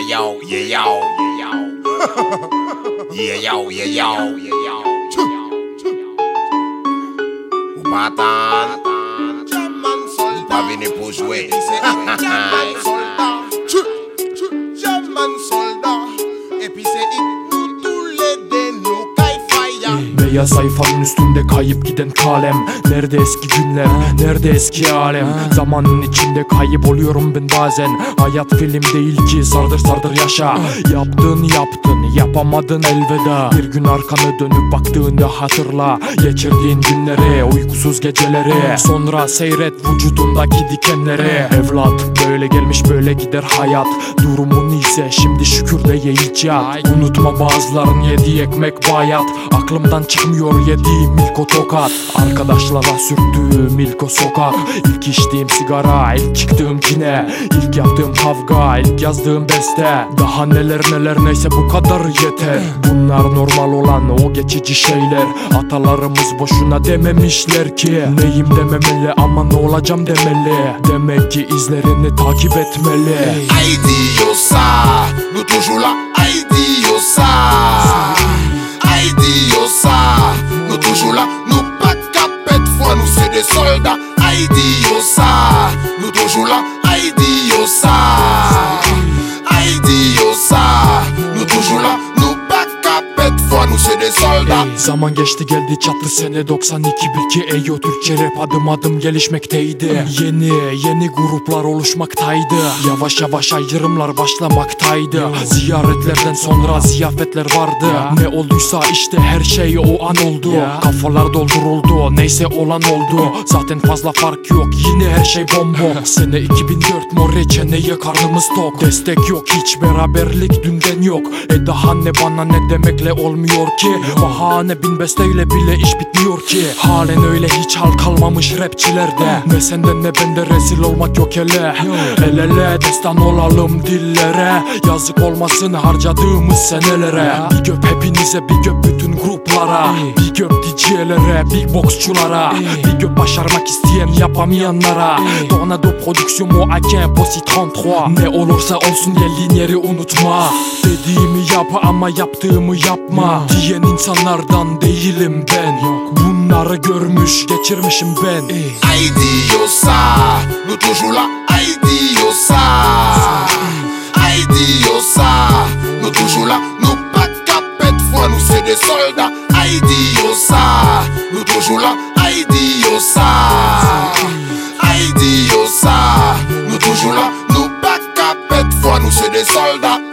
yo, yeah yo, yeah yo, yeah yo, yeah yo. Ou pas attendre, ou pas venir pour jouer. German soldat, et puis c'est nous tous les deux nous kay faya. Beyaz sayfanın üstünde kayıp giden kalem. Nerede eski günler, nerede eski alem. Zamanın içinde kayboluyorum ben bazen. Hayat film değil ki, sardır sardır yaşa. Yaptın yaptın, yapamadın elveda. Bir gün arkanı dönüp baktığında hatırla geçirdiğin günleri, uykusuz geceleri. Sonra seyret vücudundaki dikenleri. Evlat, böyle gelmiş böyle gider hayat. Durumun ise şimdi şükür de ye iç yat. Unutma bazıların yediği ekmek bayat. Aklımdan çıkmıyor yediğim milko tokat. Arkadaşlara sürttüğüm ilk o sokak. İlk içtiğim sigara, ilk çıktığım kine. İlk yaptığım kavga, ilk yazdığım beste. Daha neler neler, neyse bu kadar yeter. Bunlar normal olan o geçici şeyler. Atalarımız boşuna dememişler ki neyim dememeli ama ne olacağım demeli. Demek ki izlerini takip etmeli. Haïti yo ça, nous toujours là. Haïti yo ça, Haïti yo ça, nous toujours là. Nous pas capet de foi, nous c'est des soldats. Haïti yo ça, nous toujours là. Haïti yo ça, Haïti yo ça, nous toujours là. Nous pas capet de foi, nous c'est des soldats. Zaman geçti geldi çatlı sene 92 bilki Eyo Türkçe rap adım adım gelişmekteydi. Yeni gruplar oluşmaktaydı. Yavaş yavaş ayrımlar başlamaktaydı. Ziyaretlerden sonra ziyafetler vardı. Ne olduysa işte her şey o an oldu. Kafalar dolduruldu, neyse olan oldu. Zaten fazla fark yok, yine her şey bombo. Sene 2004 mor reçeneye karnımız tok. Destek yok, hiç beraberlik dünden yok. Daha ne bana ne demekle olmuyor ki. Bahane bin besteyle bile iş bitmiyor ki. Halen öyle hiç hal kalmamış rapçilerde. Ne senden ne bende rezil olmak yok hele. El ele destan olalım dillere. Yazık olmasın harcadığımız senelere. Big up hepinize, big up bütün gruplara. Big up DJ'lere, big boxçulara. Big up başarmak isteyen yapamayanlara. Tornado prodüksiyon AK Posi 33. Ne olursa olsun geldiğin yeri unutma. Dediğimi yap ama yaptığımı yapma diyen insanlardan değilim ben. Bunları görmüş geçirmişim ben. Haïti yo ça, nous toujours là. Haïti yo ça, Haïti yo ça, nous toujours là. Nous pas capet de foi, nous c'est des soldats. Haïti yo ça, nous toujours là. Haïti yo ça, Haïti yo ça, nous toujours là. Nous pas capet de foi, nous c'est des soldats.